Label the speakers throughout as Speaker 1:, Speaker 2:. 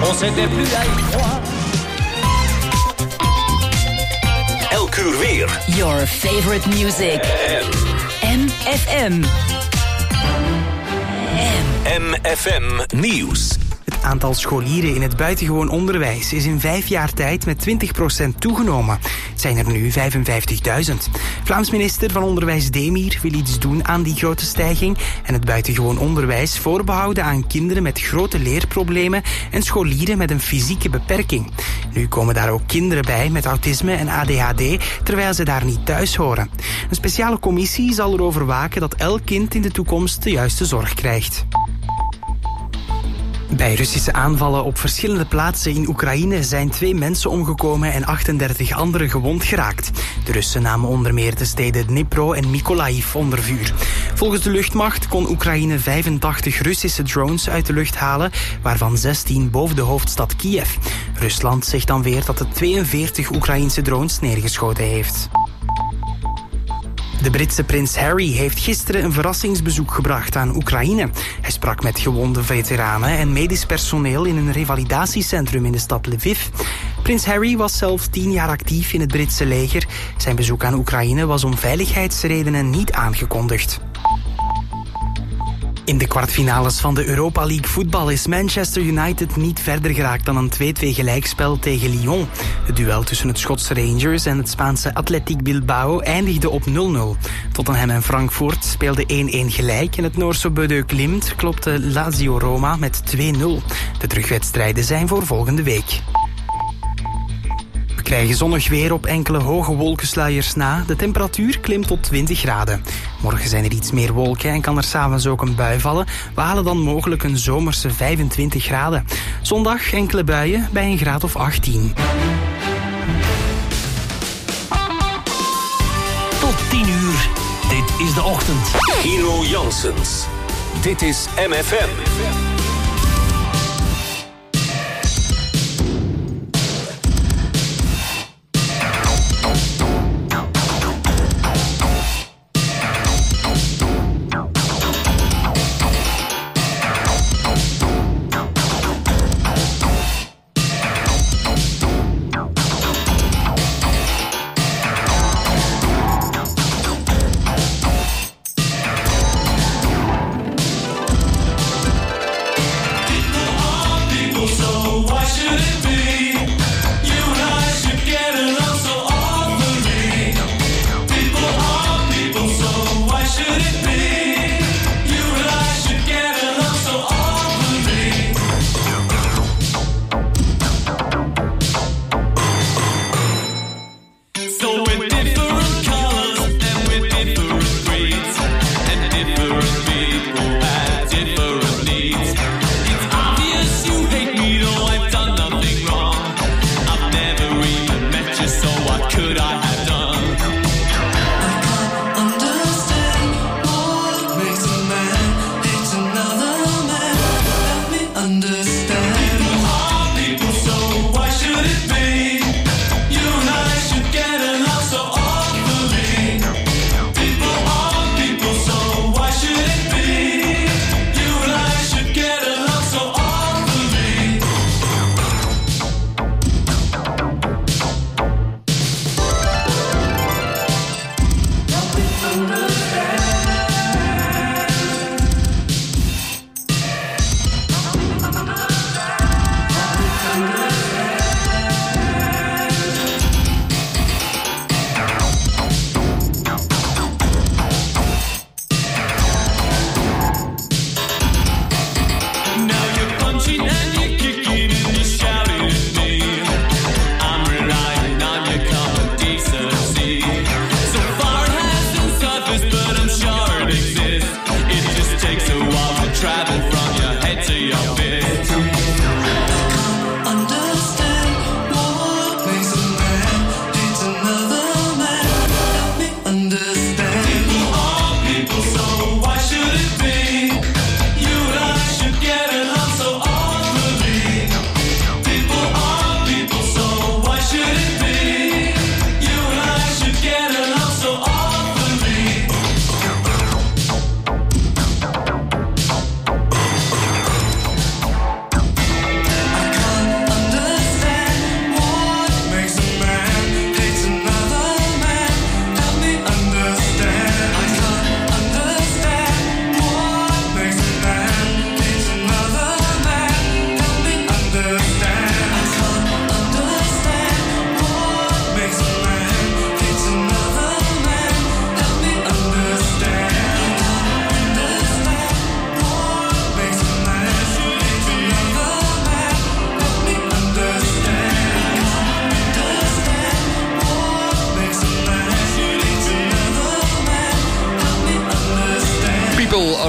Speaker 1: on s'était plus à y croire.
Speaker 2: Elk uur weer.
Speaker 3: Your favorite music. MFM.
Speaker 2: MFM Nieuws.
Speaker 4: Het aantal scholieren in het buitengewoon onderwijs is in 5 jaar tijd met 20% toegenomen. Het zijn er nu 55.000. Vlaams minister van Onderwijs Demir wil iets doen aan die grote stijging en het buitengewoon onderwijs voorbehouden aan kinderen met grote leerproblemen en scholieren met een fysieke beperking. Nu komen daar ook kinderen bij met autisme en ADHD, terwijl ze daar niet thuis horen. Een speciale commissie zal erover waken dat elk kind in de toekomst de juiste zorg krijgt. Bij Russische aanvallen op verschillende plaatsen in Oekraïne zijn 2 mensen omgekomen en 38 anderen gewond geraakt. De Russen namen onder meer de steden Dnipro en Mykolaiv onder vuur. Volgens de luchtmacht kon Oekraïne 85 Russische drones uit de lucht halen, waarvan 16 boven de hoofdstad Kiev. Rusland zegt dan weer dat het 42 Oekraïense drones neergeschoten heeft. De Britse prins Harry heeft gisteren een verrassingsbezoek gebracht aan Oekraïne. Hij sprak met gewonde veteranen en medisch personeel in een revalidatiecentrum in de stad Lviv. Prins Harry was zelf 10 jaar actief in het Britse leger. Zijn bezoek aan Oekraïne was om veiligheidsredenen niet aangekondigd. In de kwartfinales van de Europa League voetbal is Manchester United niet verder geraakt dan een 2-2 gelijkspel tegen Lyon. Het duel tussen het Schotse Rangers en het Spaanse Athletic Bilbao eindigde op 0-0. Tottenham en Frankfurt speelden 1-1 gelijk en het Noorse Bodø Glimt klopte Lazio Roma met 2-0. De terugwedstrijden zijn voor volgende week. We krijgen zonnig weer op enkele hoge wolkensluiers na. De temperatuur klimt tot 20 graden. Morgen zijn er iets meer wolken en kan er 's avonds ook een bui vallen. We halen dan mogelijk een zomerse 25 graden. Zondag enkele buien bij een graad of 18.
Speaker 2: Tot 10 uur. Dit is de ochtend. Hero Janssens. Dit is MFM.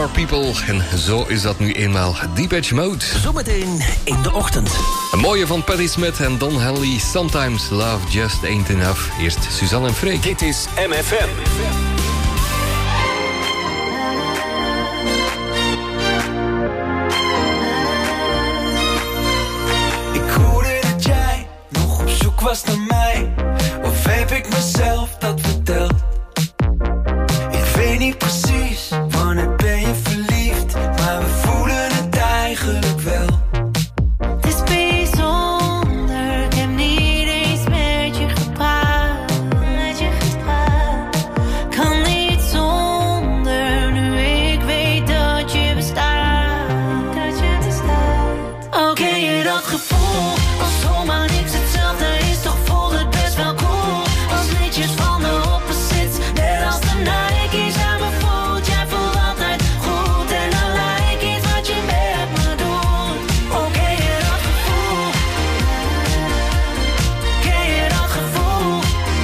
Speaker 1: More People. En zo is dat nu eenmaal. Depeche Mode.
Speaker 2: Zometeen in de ochtend.
Speaker 1: Een mooie van Patti Smith en Don Henley. Sometimes Love Just Ain't Enough. Eerst Suzanne en Freek.
Speaker 2: Dit is MFM.
Speaker 5: Ik hoorde dat jij nog op zoek was naar mij. Of heb ik mezelf dat verteld? Ik weet niet precies wanneer ben je verliefd, maar we voelen het eigenlijk wel.
Speaker 6: Het is bijzonder, ik heb niet eens met je gepraat. Kan niet zonder, nu ik weet dat je bestaat. Oh, ken je dat gevoel, als zomaar niks hetzelfde is, toch voelt het best wel cool. Als liedjes van de opposites, net als de Nike's aan me voelt. Jij voelt altijd goed en dan lijkt iets wat je met me doet. Oh, ken je dat gevoel? Ken je dat gevoel?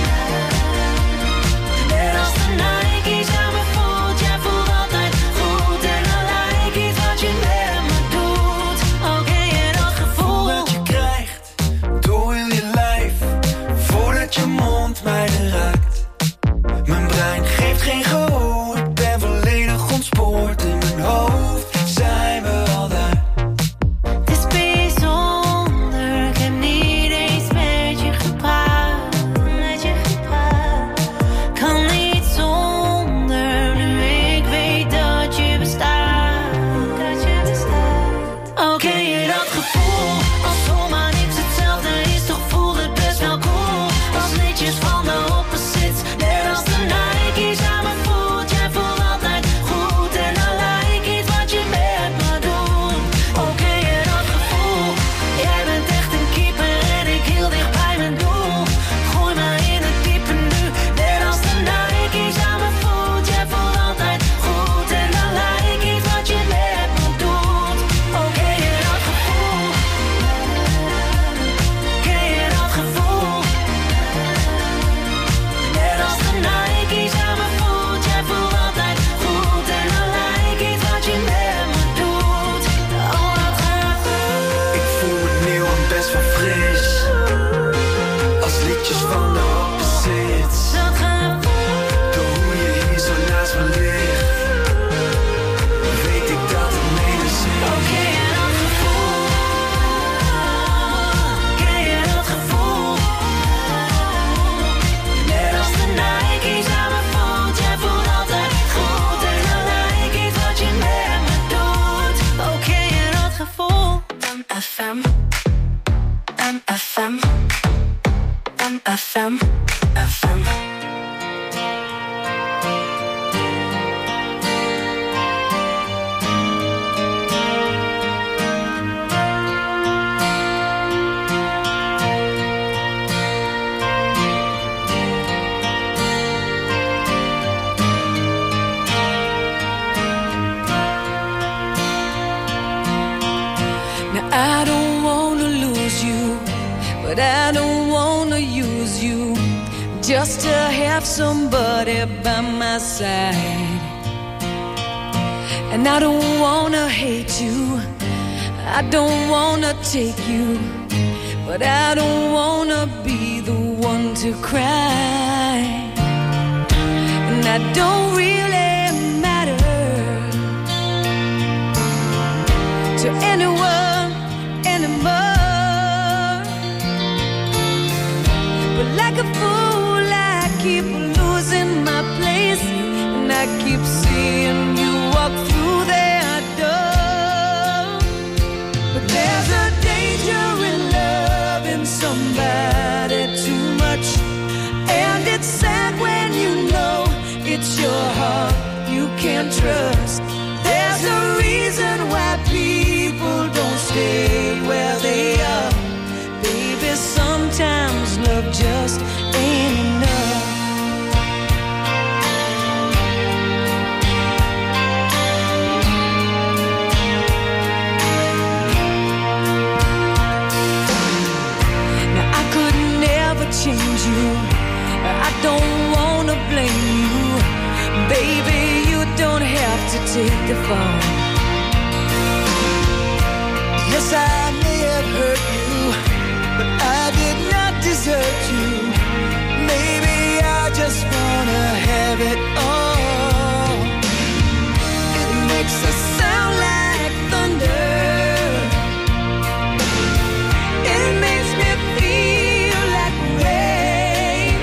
Speaker 6: Net als de Nike's aan me voelt. Jij voelt altijd goed en dan lijkt iets wat je met me doet. Oh, ken je dat gevoel?
Speaker 5: Dat je krijgt door heel je lijf, voordat je mond mij raakt. Mijn brein geeft geen gehoor, ik ben volledig ontspoord. In mijn hoofd zijn we al daar.
Speaker 6: Het is bijzonder, ik heb niet eens met je gepraat. Kan niet zonder, nu ik weet dat je bestaat. Oh, ken je dat gevoel? Als zomaar niks hetzelfde is, toch voelt het best wel cool. Als liedjes van de opposites, net als de Nike's aan me voelt. Jij voelt altijd goed en dan lijkt iets wat je met me doet. Oh, ken je dat gevoel? Jij bent echt een keeper en ik heel dicht bij mijn doel. Gooi me in het diepe nu, net als de Nike's aan me voelt. Jij voelt altijd goed en dan lijkt iets wat je met me doet. Oh, ken je dat gevoel? Ken je dat gevoel? Net als de Nike's aan me voelt. Jij voelt altijd goed en dan lijkt iets wat je met me doet. Oh, dat gaat goed.
Speaker 5: Ik voel me nieuw en best wel fris, als liedjes van de opposites.
Speaker 6: Dat gaat goed.
Speaker 5: Door hoe je hier zo naast me ligt, weet ik dat het menens is.
Speaker 6: Oh, ken je dat gevoel? Ken je dat gevoel? Net als de Nike's aan me voelt. Jij voelt altijd goed en dan lijkt iets wat je met me doet. Oh, ken je dat gevoel? MFM, MFM, MFM, FM.
Speaker 7: Now I don't wanna lose you, but I don't wanna use you just to have somebody by my side. And I don't wanna hate you, I don't wanna take you, but I don't wanna be the one to cry. And I don't really matter to anyone anymore. But like a fool I keep losing my place, and I keep seeing you walk through that door. But there's a danger in loving somebody too much, and it's sad when you know it's your heart you can't trust. There's a reason why people don't stay where they are. Baby, sometimes love just ain't enough. Now I could never change you, I don't wanna blame you. Baby, you don't have to take the fall.
Speaker 5: Yes, I may have hurt you, but I did not desert you. Maybe I just wanna have it all. It makes a sound like thunder. It makes me feel like rain.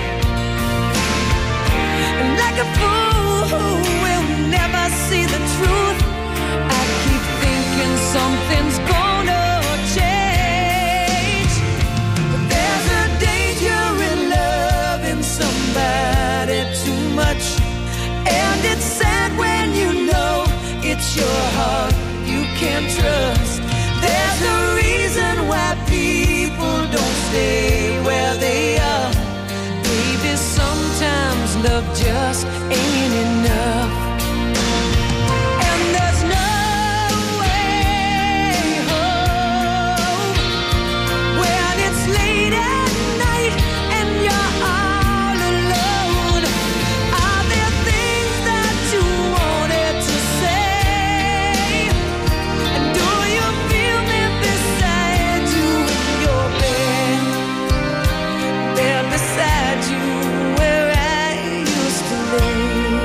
Speaker 5: And like a fool who will never see the truth, I keep thinking something's gonna change. But there's a danger in loving somebody too much, and it's sad when you know it's your heart you can't trust. There's a reason why people don't stay where they are. Baby, sometimes love just ain't enough. And there's no way home when it's late at night and you're all alone. Are there things that you wanted to say? And do you feel me beside you in your bed? There beside you where I used to lay.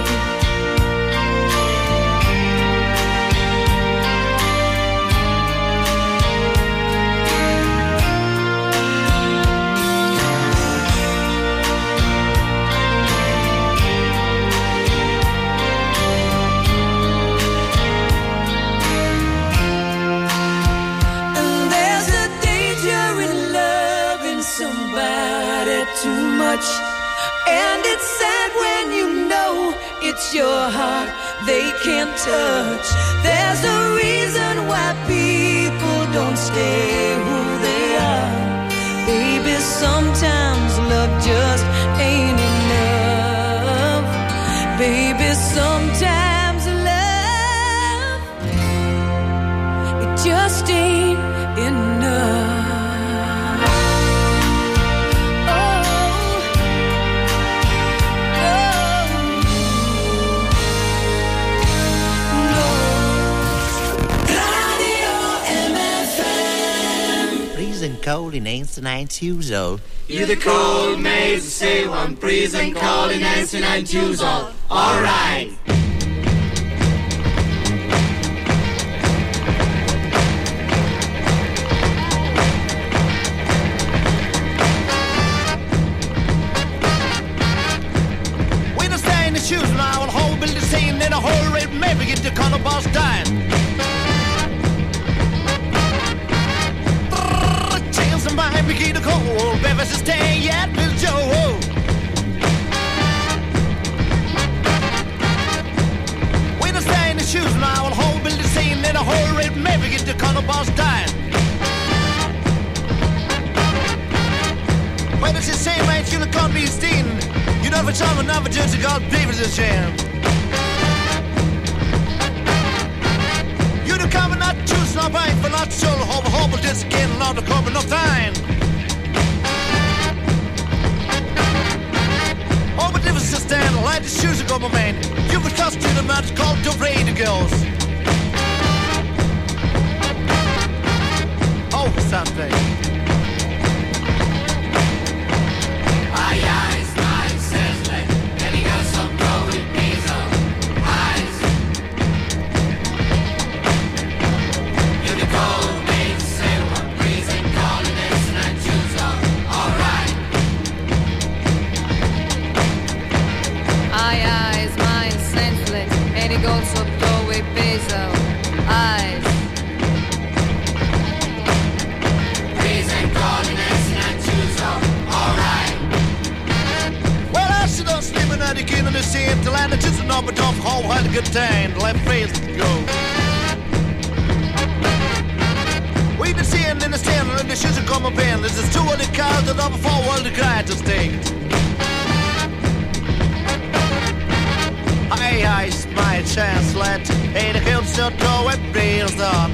Speaker 5: And there's a danger in loving somebody too much, and it's sad when you know it's your heart they can't touch. There's a reason why people don't stay who they are. Baby, sometimes love just ain't enough. Baby, sometimes love, it just ain't enough.
Speaker 8: Freezing cold in Nancy 920.
Speaker 9: You the cold maze, say one, freezing cold in Nancy 920. All right.
Speaker 10: When I stay in the shoes and I will hold build the scene in a whole rate, maybe get the color boss dying. Chance of mine begin to cold, baby, so stay yet, little Joe. When I stay in the shoes and I will hold build the scene in a whole rate, maybe get the color boss dying. When it's the same age, you can't be seen. You know, for someone, never just got babies a shame. You the cover not choose, not right, but not so hope, this again, not the cover, no time. Oh, but if it's a stand, like the shoes of my man, you would cost you the match called the Radio Girls. Oh, someday. Good time, let face go. We been seeing in the stand and the shoes are coming in. This is 2 of the cars that are before all the guys to stay. I my chance, let hey the hills still go and breathe on.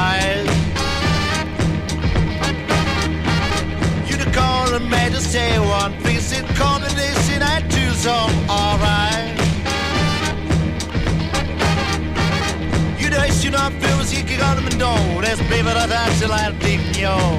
Speaker 10: You the call and made us stay one piece in coordination I choose on, alright. Juist je naar veel zie ik aan mijn dood. Dat is baby dat uit je laat dik jou.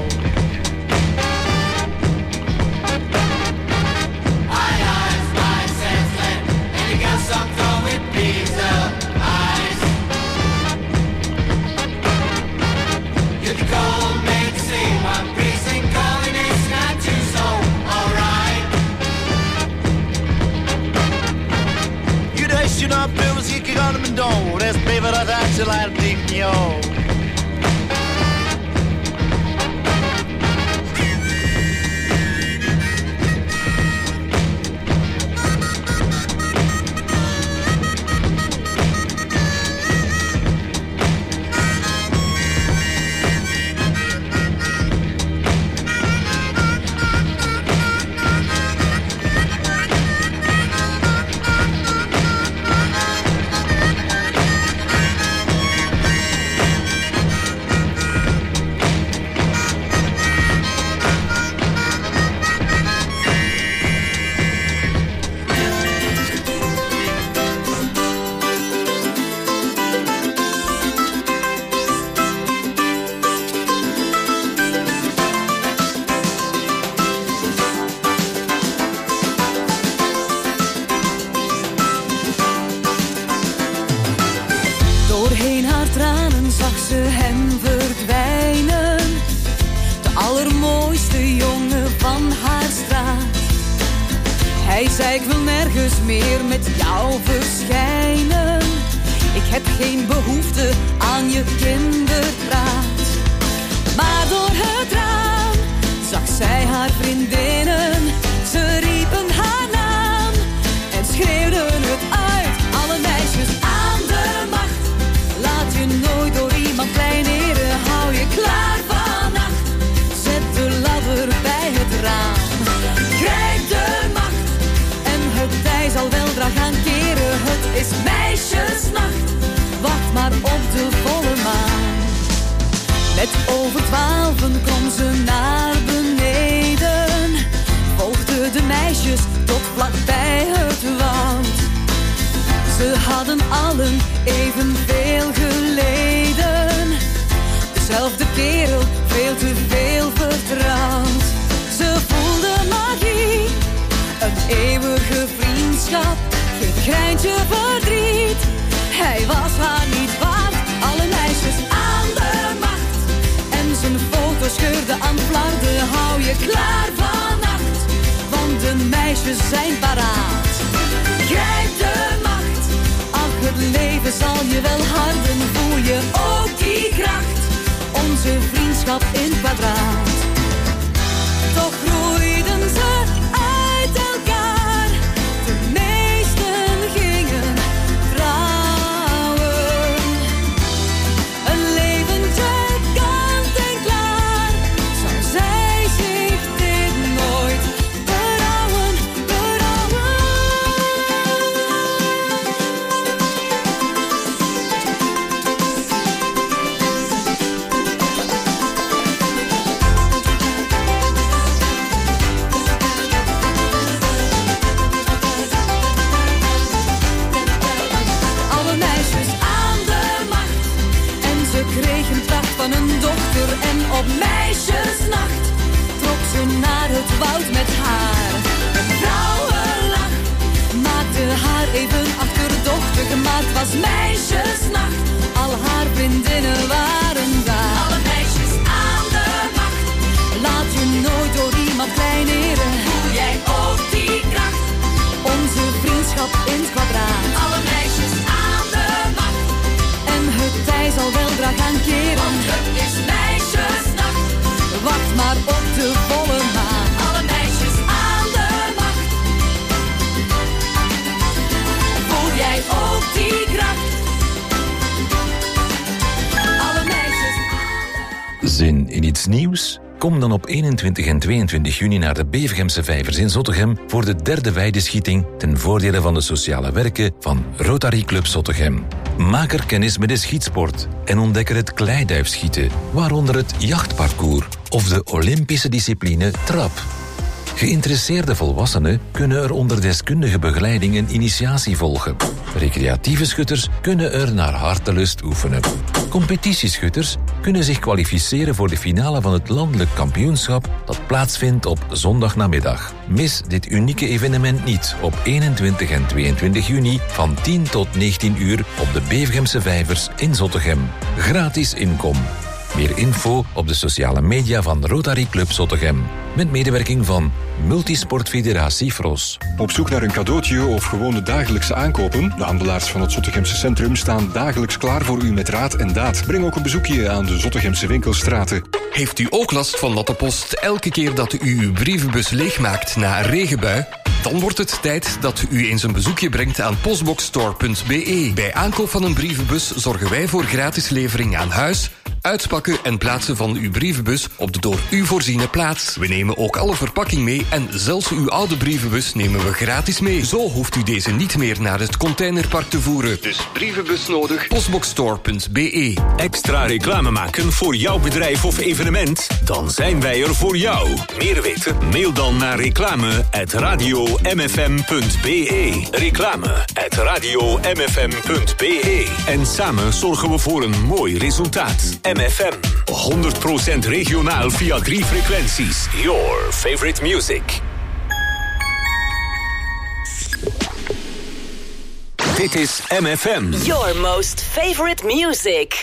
Speaker 10: Je naar veel zie ik aan mijn dood. Dat is baby dat uit je laat dik jou.
Speaker 7: Hij zei ik wil nergens meer met jou verschijnen. Ik heb geen behoefte aan je kinderpraat. Maar door het raam zag zij haar vriendinnen. Ze riepen haar naam en schreeuwden het uit. Alle meisjes aan de macht. Laat je nooit door iemand kleineren. Hou je klaar vannacht. Zet de ladder bij het raam. Grijp de macht en het tij zal weldra gaan keren. Het is meisjesnacht. Wacht maar op de volle maan. Net over 12 kwam ze naar beneden. Volgden de meisjes tot vlak bij het wand. Ze hadden allen evenveel geleden. Dezelfde kerel, veel te veel vertrouwd. Ze voelde magie, een eeuwige vriendschap. Geen greintje verdriet, hij was haar niet waard. Alle meisjes aan de macht en zijn foto scheurde aan flarden. Hou je klaar vannacht, want de meisjes zijn paraat. Grijp de macht, ach het leven zal je wel harden. Voel je ook die kracht, onze vriendschap in kwadraat. Toch groeiden ze uit elkaar, de meesten gingen trouwen. Een leventje kant en klaar, zou zij zich dit nooit berouwen, berouwen. Alle meisjes aan de macht en ze kregen kracht van een dochter. En op meisjesnacht trok ze naar het woud met haar. Een vrouwenlach maakte haar even achterdochtig, maar het was meisjesnacht. Al haar vriendinnen waren daar. Alle meisjes aan de macht, laat je nooit door iemand kleineren. Voel jij ook die kracht, onze vriendschap in het kwadraat. Alle meisjes aan de macht en het tij zal weldra gaan keren. Want het is meisjesnacht, wacht maar op de volle maan. Alle meisjes aan de macht, voel jij ook die kracht. Alle meisjes aan de...
Speaker 11: Zin in iets nieuws? Kom dan op 21 en 22 juni naar de Bevergemse Vijvers in Zottegem voor de derde weideschieting ten voordele van de sociale werken van Rotary Club Zottegem. Maak er kennis met de schietsport en ontdek er het kleiduifschieten, waaronder het jachtparcours of de Olympische discipline trap. Geïnteresseerde volwassenen kunnen er onder deskundige begeleiding een initiatie volgen. Recreatieve schutters kunnen er naar hartelust oefenen. Competitieschutters kunnen zich kwalificeren voor de finale van het landelijk kampioenschap dat plaatsvindt op zondagnamiddag. Mis dit unieke evenement niet op 21 en 22 juni van 10 tot 19 uur op de Bevegemse Vijvers in Zottegem. Gratis inkom. Meer info op de sociale media van Rotary Club Zottegem. Met medewerking van Multisport Federatie Fros.
Speaker 12: Op zoek naar een cadeautje of gewoon de dagelijkse aankopen? De handelaars van het Zottegemse centrum staan dagelijks klaar voor u met raad en daad. Breng ook een bezoekje aan de Zottegemse winkelstraten.
Speaker 1: Heeft u ook last van natte post elke keer dat u uw brievenbus leegmaakt na een regenbui? Dan wordt het tijd dat u eens een bezoekje brengt aan postboxstore.be. Bij aankoop van een brievenbus zorgen wij voor gratis levering aan huis, uitpakken en plaatsen van uw brievenbus op de door u voorziene plaats. We nemen ook alle verpakking mee en zelfs uw oude brievenbus nemen we gratis mee. Zo hoeft u deze niet meer naar het containerpark te voeren. Dus brievenbus nodig, postboxstore.be.
Speaker 2: Extra reclame maken voor jouw bedrijf of evenement? Dan zijn wij er voor jou. Meer weten? Mail dan naar reclame@radiomfm.be. Reclame@radiomfm.be. En samen zorgen we voor een mooi resultaat. MFM. 100% regionaal via 3 frequenties. Your favorite music. Dit is MFM.
Speaker 3: Your most favorite music.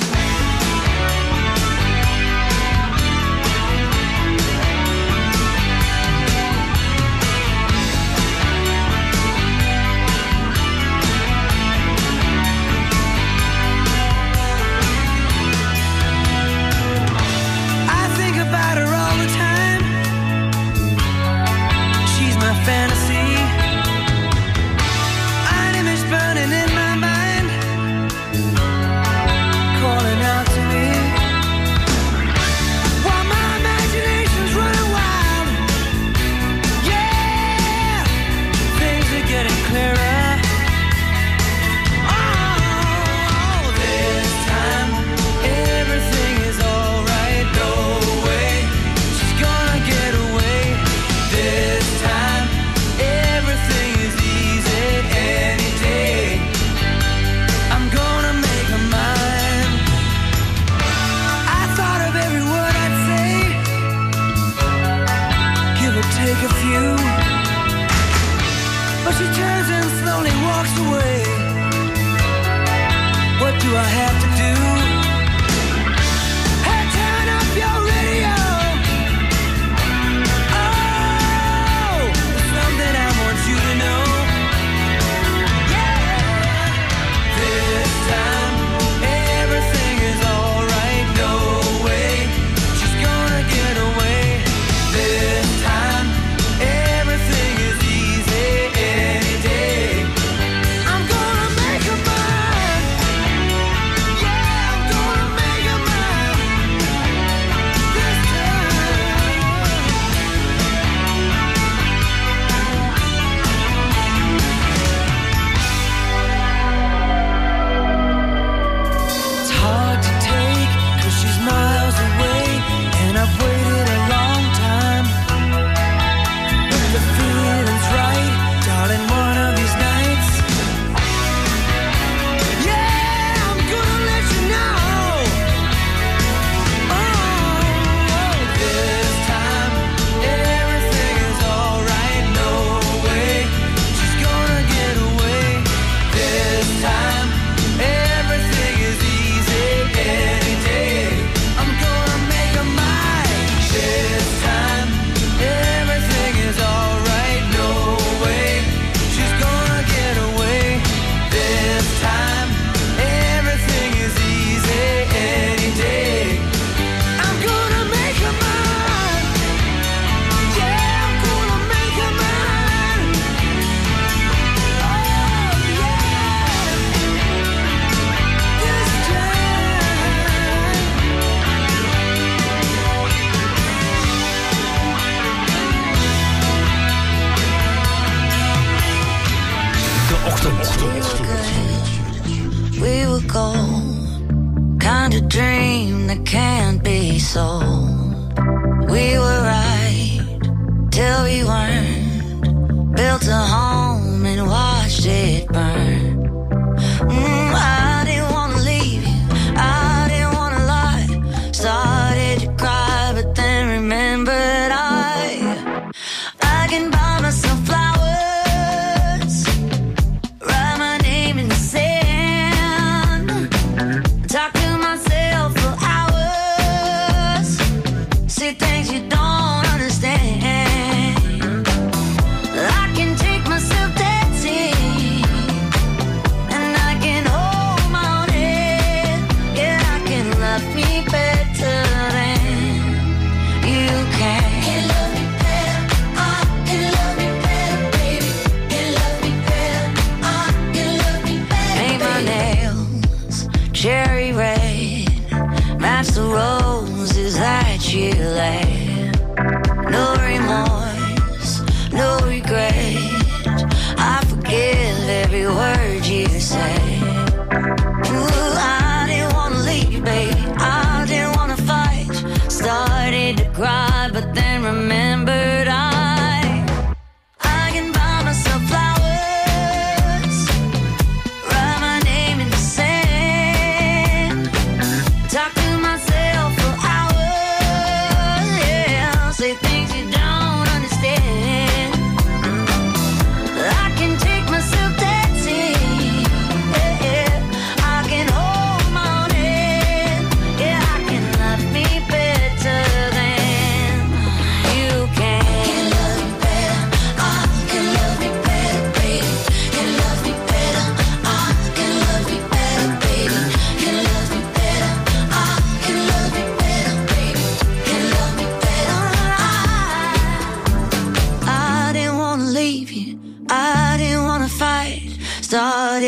Speaker 7: Fantasy, an image burning in my mind, calling out to me. While my imagination's running wild, yeah, things are getting clearer. Oh, this time everything is alright. No way, she's gonna get away. This time everything is easy any day. I'm gonna make her mine. I thought of every word I'd say, give or take a few, but she turns and slowly walks away. What do I have to do? Hey, turn up your radio. You to know, yeah. This time everything is alright. No way, she's gonna get away. This time everything is easy any day. I'm gonna make her mine. Yeah, I'm gonna make her mine. This miles away, and I've waited a long time. But the feeling's right, darling, one of these nights. Yeah, I'm gonna let you know. Oh, this time everything is alright. No way, she's gonna get away. This time everything is easy any day. I'm gonna make her mine. This time everything is alright. No way, she's gonna get away. This time everything is easy any day. I'm gonna make her mine. Yeah, I'm gonna make her mine. Oh yeah, this time.
Speaker 2: De ochtend.
Speaker 13: We were gold, kind of dream that can't be sold. We were right till we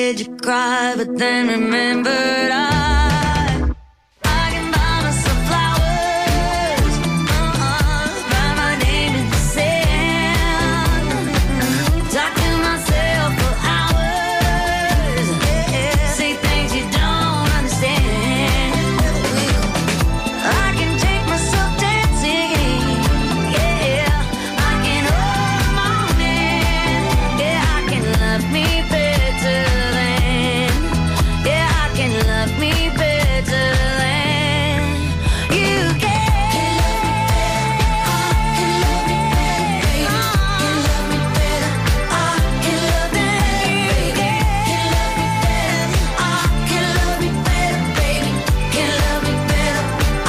Speaker 13: did you cry, but then remembered I can buy myself flowers, write my name in the sand, talk to myself for hours, say things you don't understand. I can take myself dancing, yeah, I can hold my own hand, yeah, I can love me better than, yeah, I can love me better than you can. Can love me better, I can love me better, I can love me better, baby, can love me better,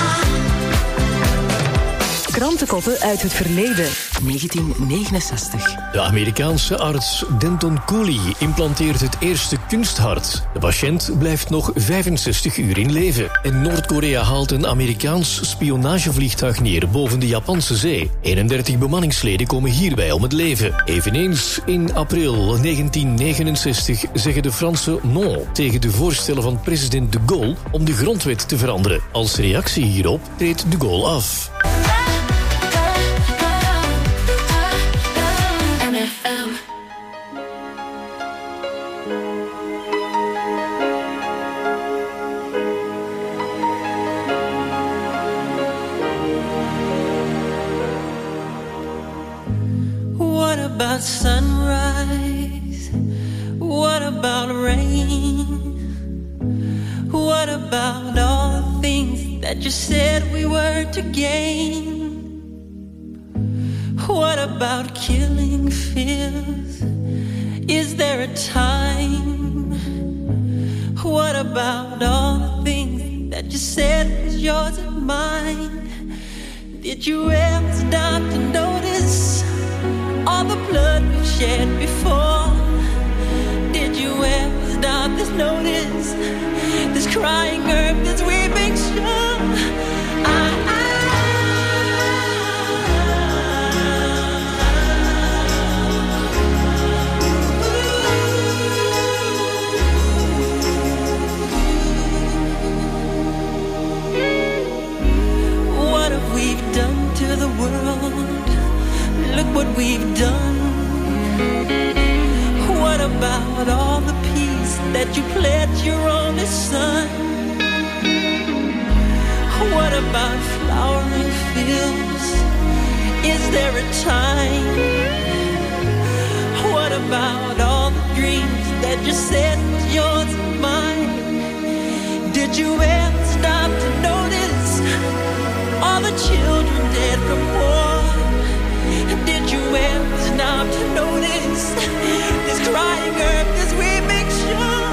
Speaker 14: Krantenkoppen uit het verleden. 1969.
Speaker 15: De Amerikaanse arts Denton Cooley implanteert het eerste kunsthart. De patiënt blijft nog 65 uur in leven. En Noord-Korea haalt een Amerikaans spionagevliegtuig neer boven de Japanse zee. 31 bemanningsleden komen hierbij om het leven. Eveneens in april 1969 zeggen de Fransen non tegen de voorstellen van president de Gaulle om de grondwet te veranderen. Als reactie hierop treedt de Gaulle af.
Speaker 5: What about sunrise? What about rain? What about all the things that you said we were to gain? What about killing fears? Is there a time? What about all the things that you said was yours and mine? Did you ever stop to notice all the blood we've shed before? Did you ever stop to notice this crying earth, this weeping shore? What have we done to the world? Look what we've done. What about all the peace that you pledged your only son? What about flowering fields? Is there a time? What about all the dreams that you said was yours and mine? Did you ever stop to notice all the children dead from war? Did you ever stop to notice this crying earth, this weeping shore?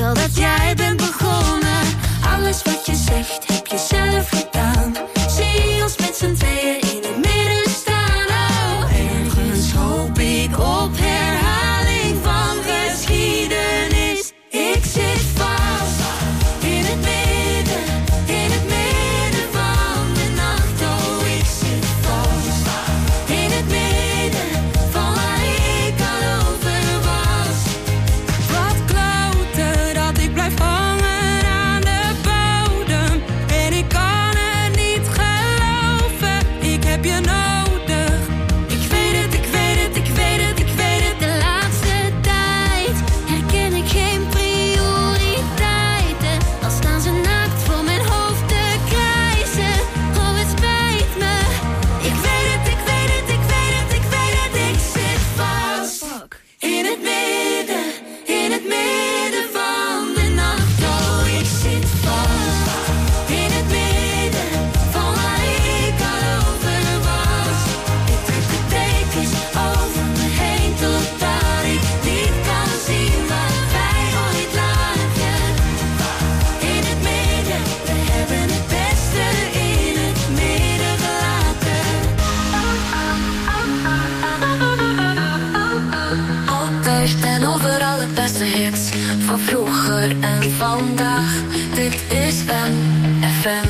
Speaker 13: al dat jij bent begonnen. Alles wat je zegt heb je zelf gedaan. Zie ons met z'n tweeën in het midden staan. Oh, ergens hoop ik op herhaling van geschiedenis. Ik zit vast in het midden van de nacht. Oh, ik zit vast in het midden van waar ik al over was. Wat kloten dat ik blijf hangen aan de bodem. En ik kan het niet geloven, ik heb je nodig. Ik weet het, ik weet het, ik weet het, ik weet het. De laatste tijd herken ik geen prioriteiten. Dan staan ze naakt voor mijn hoofd te krijzen. Oh, het spijt me. Ik weet het, ik weet het, ik weet het, ik weet het. Ik zit vast in het midden van de nacht. Oh, ik zit vast in het midden van waar ik al over was. Ik trek de dekens over me heen totdat ik niet kan zien waar wij ooit lagen. In het midden, we hebben het beste in het midden gelaten. Altijd en overal het beste hits van vroeger en vandaag. Dit is MFM.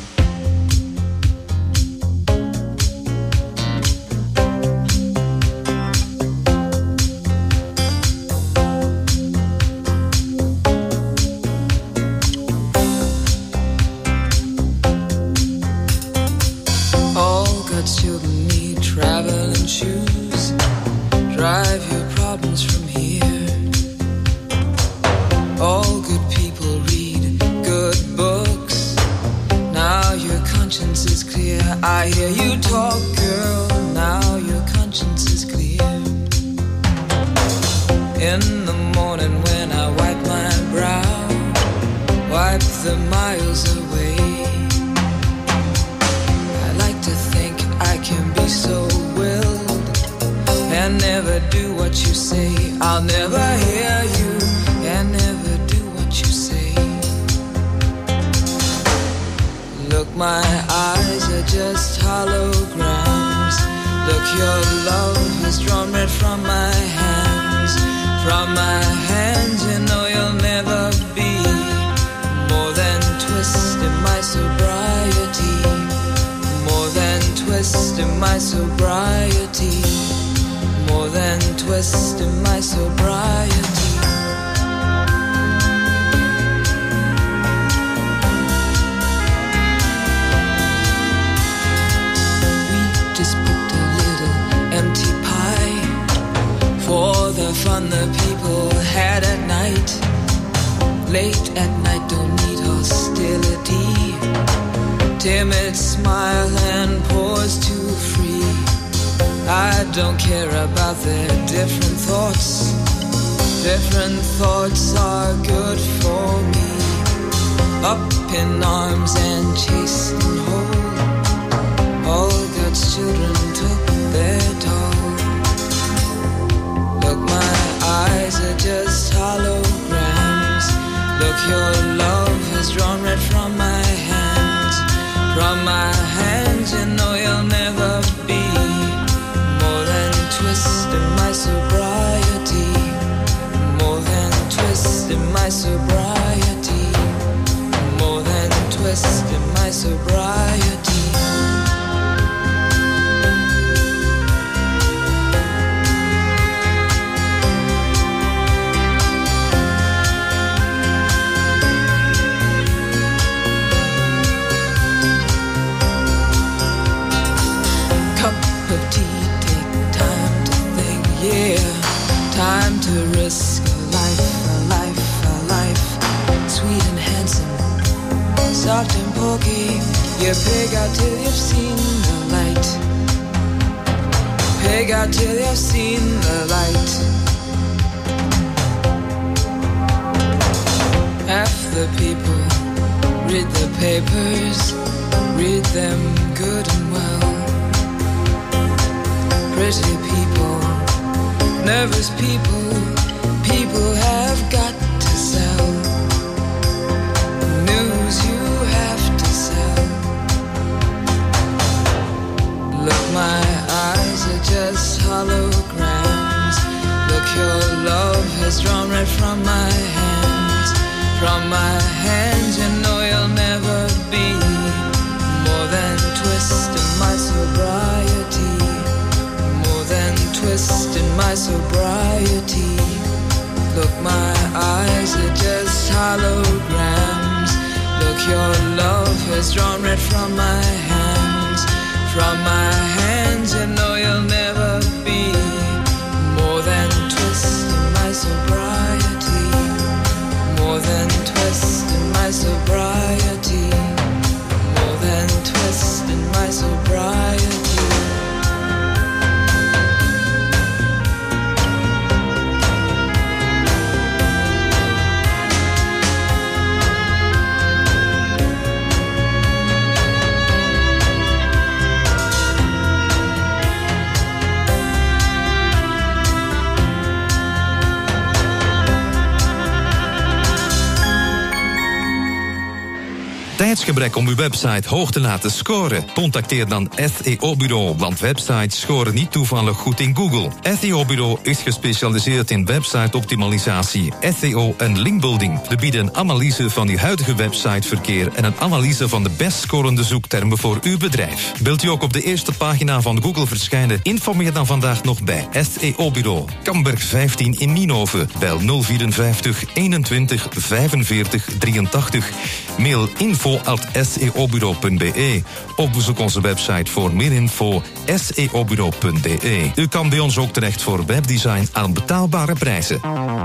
Speaker 16: All good children need traveling shoes. Drive your problems from here. All good people read good books. Now your conscience is clear. I hear you talk, girl. Now your conscience is clear. In the morning when I wipe my brow, wipe the miles away. I like to think I can be so willed and never do what you say. I'll never hear you and never do what you say. Look, my eyes are just holograms. Look, your love has drawn red from my hands. From my hands, you know you'll never be more than twist in my sobriety. More than twist in my sobriety. More than twist in my sobriety. We just put a little empty pie for the fun the people had at night. Late at night, don't need hostility. Timid smile and pause too free. I don't care about their different thoughts. Different thoughts are good for me. Up in arms and chased and whole. All God's children took their toll. Look, my eyes are just holograms. Look, your love has drawn red from my hands. From my hands, you know you'll never be more than twist in my sobriety. More than twist in my sobriety. More than twist in my sobriety. Time to risk a life, sweet and handsome, soft and pokey. You pig out till you've seen the light. Pig out till you've seen the light. Half the people read the papers, read them good and well. Pretty people, nervous people, people have got to sell. my eyes are just holograms. Look, your love has drawn right from my hands. From my hands, you know you'll never be more than twist in my sobriety. More than twist in my sobriety. Look, my eyes are just holograms. Look, your love has drawn right from my hands. From my hands, you know you'll never be more than twist in my sobriety. More than twist in my sobriety. More than twist in my sobriety.
Speaker 17: Tijdsgebrek om uw website hoog te laten scoren? Contacteer dan SEO-bureau, want websites scoren niet toevallig goed in Google. SEO-bureau is gespecialiseerd in website-optimalisatie, SEO en linkbuilding. We bieden een analyse van uw huidige websiteverkeer en een analyse van de best scorende zoektermen voor uw bedrijf. Wilt u ook op de eerste pagina van Google verschijnen? Informeer dan vandaag nog bij SEO-bureau. Kamberg 15 in Nienhoven. Bel 054 21 45 83. Mail info@seobureau.be of bezoek onze website voor meer info seobureau.be. U kan bij ons ook terecht voor webdesign aan betaalbare prijzen.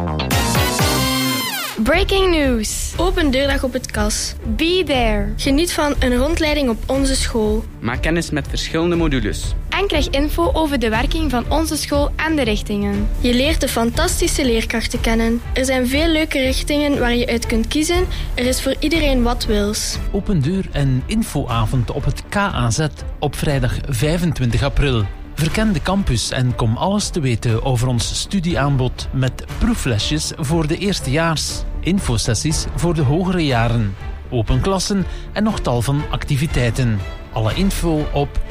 Speaker 18: Breaking news. Open deurdag op het KAS. Be there. Geniet van een rondleiding op onze school.
Speaker 19: Maak kennis met verschillende modules.
Speaker 18: En krijg info over de werking van onze school en de richtingen. Je leert de fantastische leerkrachten kennen. Er zijn veel leuke richtingen waar je uit kunt kiezen. Er is voor iedereen wat wils.
Speaker 20: Open deur en infoavond op het KAZ op vrijdag 25 april. Verken de campus en kom alles te weten over ons studieaanbod met proeflesjes voor de eerstejaars, infosessies voor de hogere jaren, open klassen en nog tal van activiteiten. Alle info op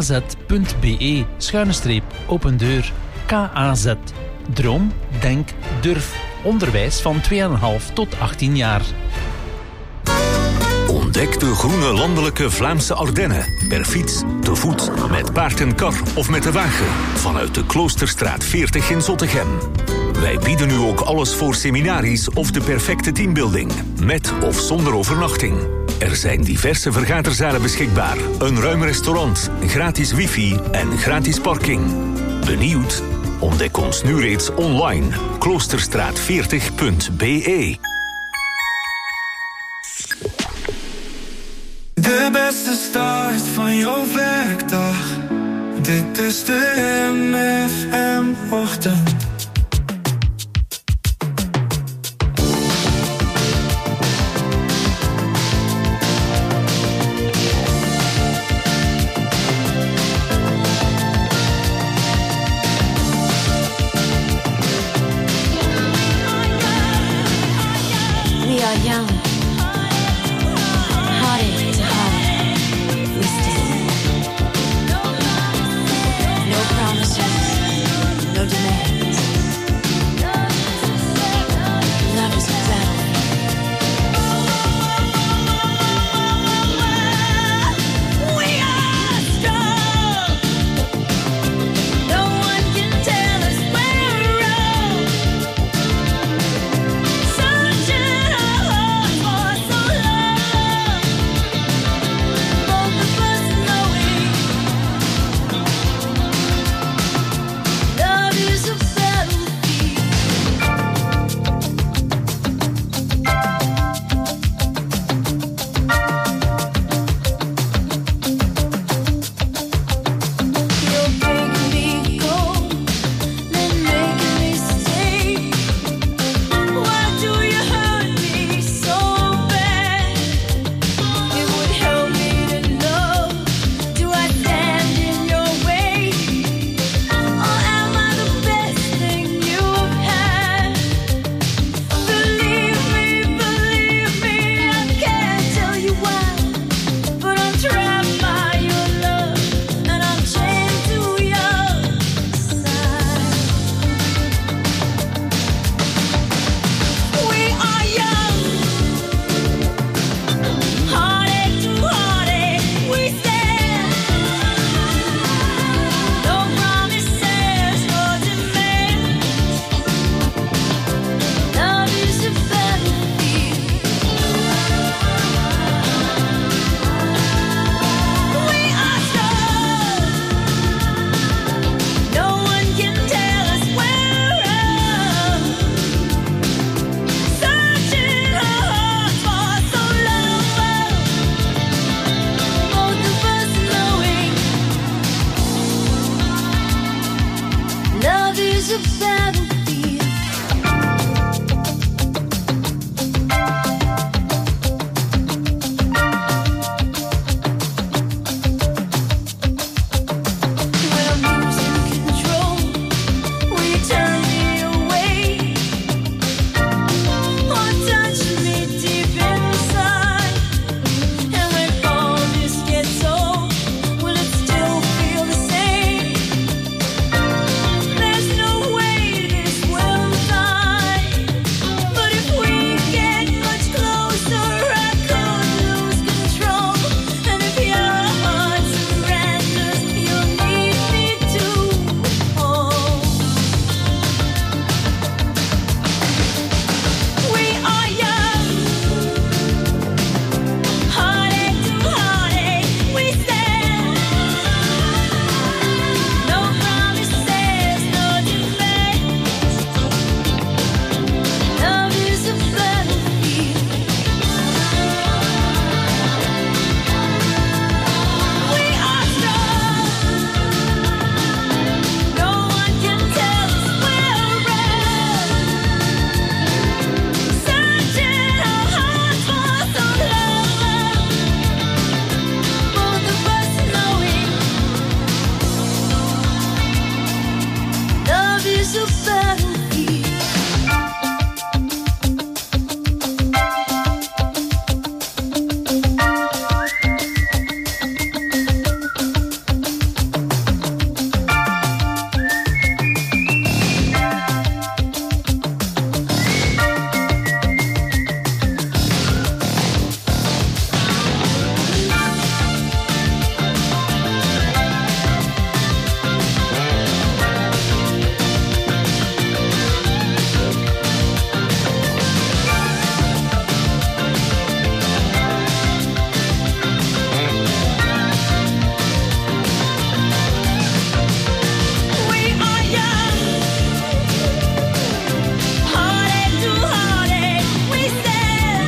Speaker 20: kaz.be/open deur. KAZ. Droom, denk, durf. Onderwijs van 2,5 tot 18 jaar.
Speaker 2: Ontdek de groene landelijke Vlaamse Ardennen. Per fiets, te voet, met paard en kar of met de wagen. Vanuit de Kloosterstraat 40 in Zottegem. Wij bieden u ook alles voor seminaries of de perfecte teambuilding. Met of zonder overnachting. Er zijn diverse vergaderzalen beschikbaar. Een ruim restaurant, gratis wifi en gratis parking. Benieuwd? Ontdek ons nu reeds online. Kloosterstraat40.be.
Speaker 5: De beste start van jouw werkdag. Dit is de MFM-ochtend.
Speaker 21: We are young. Heartache to heart. We stand. No promises, no demands.
Speaker 6: is a battlefield. When I'm losing control, will you turn me away or touch me deep inside? And when all this gets old, will it still feel the same? There's no way this will die. But if we get much closer, I could lose control. And if your heart surrenders, you'll need me to hold. We are young, heartache to heartache, we stand. No promises, no defense. Love is a battlefield. We are strong. No one can tell us we're wrong. Searching our hearts for some love. Both of us knowing love is a battlefield. We are young, heartache to heartache, we stand.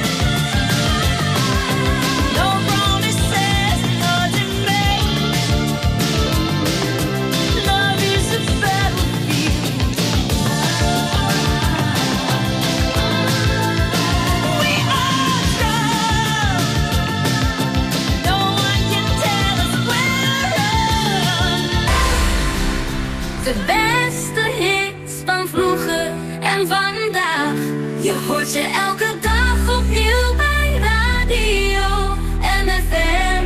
Speaker 6: No promises, no defense. Love is a battlefield. We are strong. No one can tell us we're wrong. De beste hits van vroeger en vandaag. Je hoort ze elke dag opnieuw bij Radio MFM.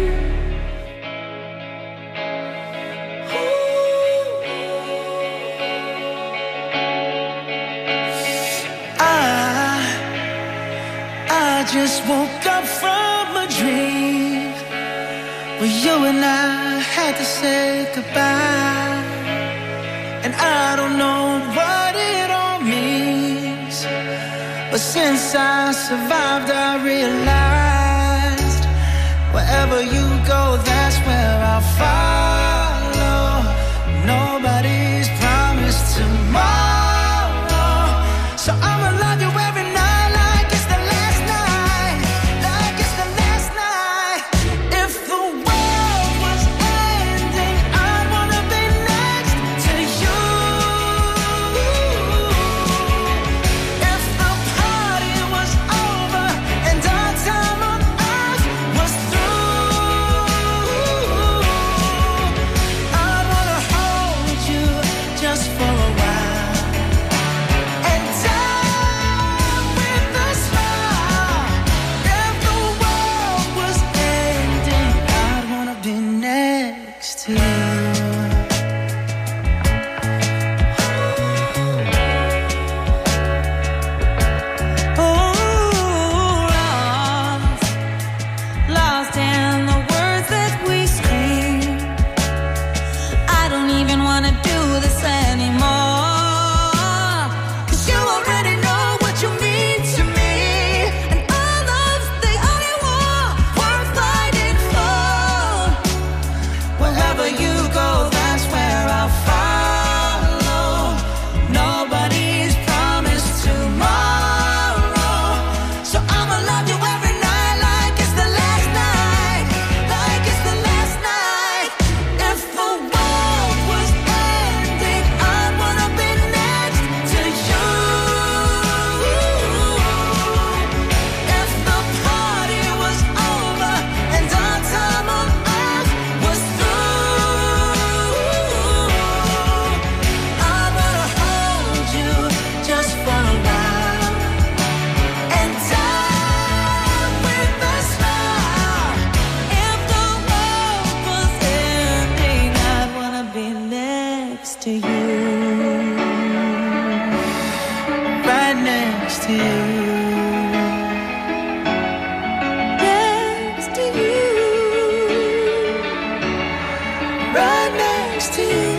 Speaker 5: I just woke up from a dream where you and I had to say goodbye. And I don't know what it all means, but since I survived, I realized wherever you go, that's where I'll follow. Nobody's promised tomorrow, so I'ma love you every night like it's the last night, like it's the last night. If the world was ending, I'd wanna be next to you. If the party was over and our time on earth was through, I'd wanna hold you just for a while and die with a smile. If the world was ending, I'd wanna be next to you.
Speaker 6: Lost in the words that we scream. I don't even wanna do this anymore.
Speaker 5: right next to you. Next to you. Right next to you.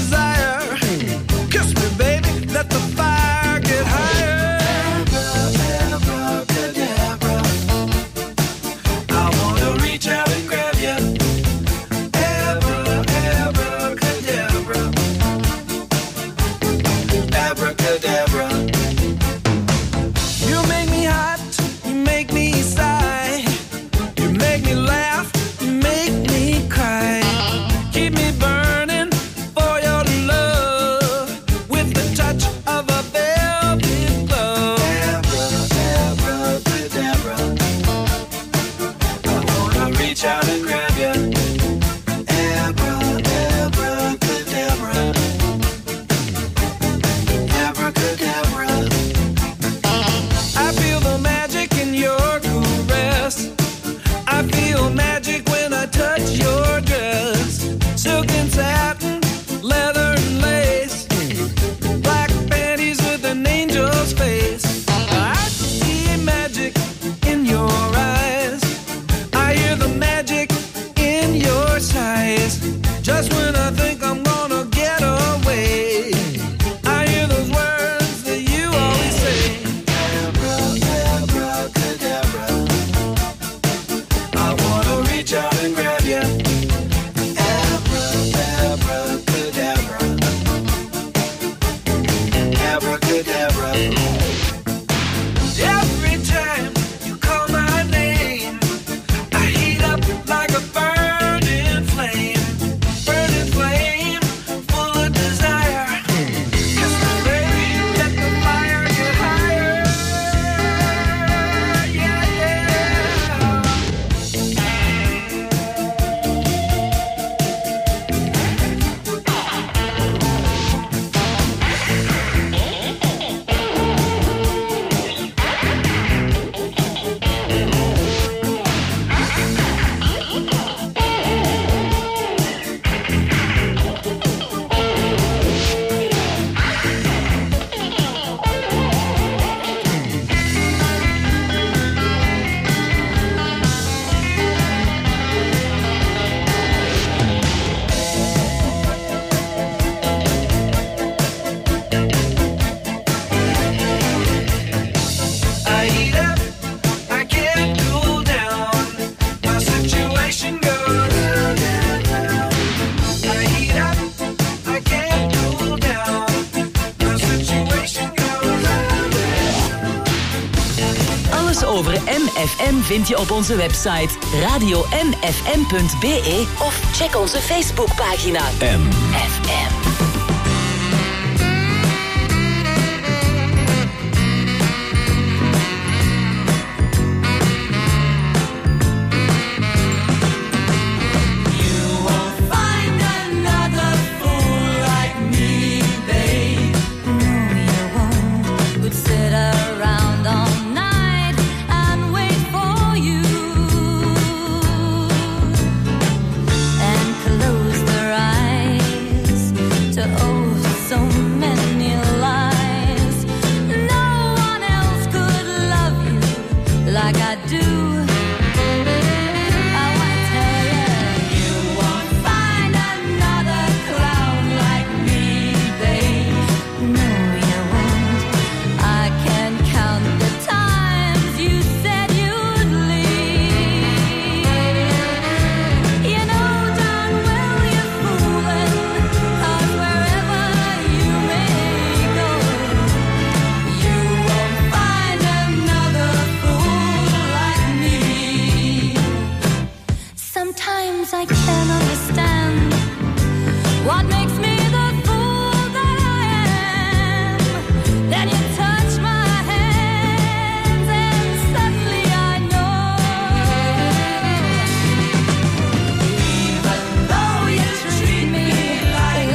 Speaker 5: Let the fire get higher.
Speaker 3: Alles over MFM vind je op onze website radio-mfm.be of check onze Facebookpagina MFM.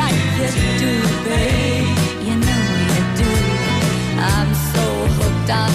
Speaker 13: Down